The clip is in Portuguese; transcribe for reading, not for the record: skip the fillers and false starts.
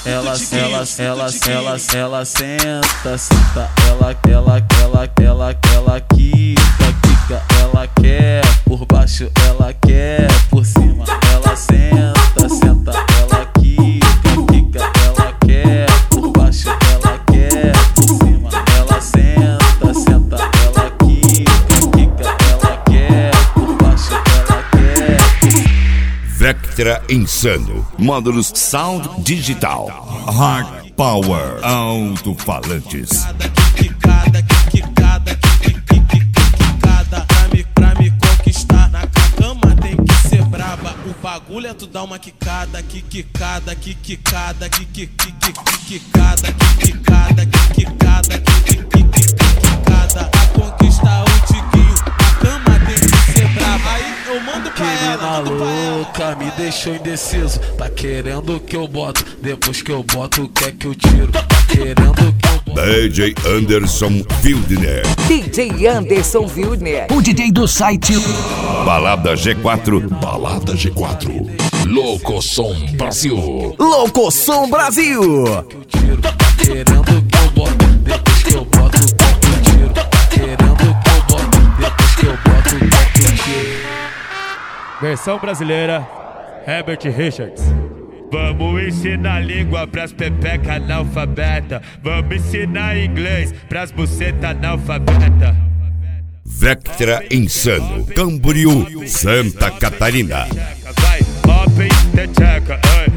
ela senta, senta, ela quica, ela quer por baixo, ela quer por cima, ela senta, ela quica, ela quer por baixo, ela quer por cima, ela senta, ela quica, ela quer por baixo, ela quer por cima. Vectra Insano, módulos Sound Digital, Hard Power, alto-falantes. Pra me conquistar na cama tem que ser braba. O bagulho é tu dar uma quicada, quicada, quicada, pra conquistar o tiguinho, na cama tem que ser braba. Aí eu mando pra ela, Louca, me deixou indeciso. Tá querendo que eu boto, depois que eu boto, quer que eu tiro. Tá querendo que eu boto. DJ Anderson Wildner. DJ Anderson Wildner, o DJ do site Balada G4. Balada G4. Locosom Brasil. Locosom Brasil. Tá querendo que eu boto, depois que eu boto, quer que eu tiro. Tá querendo que eu boto, depois que eu boto, quer que eu tiro. Versão brasileira, Herbert Richards. Vamos ensinar língua pras pepeca analfabeta. Vamos ensinar inglês pras buceta analfabeta. Vectra Insano, Camboriú, Santa Catarina. Vai, open the checker,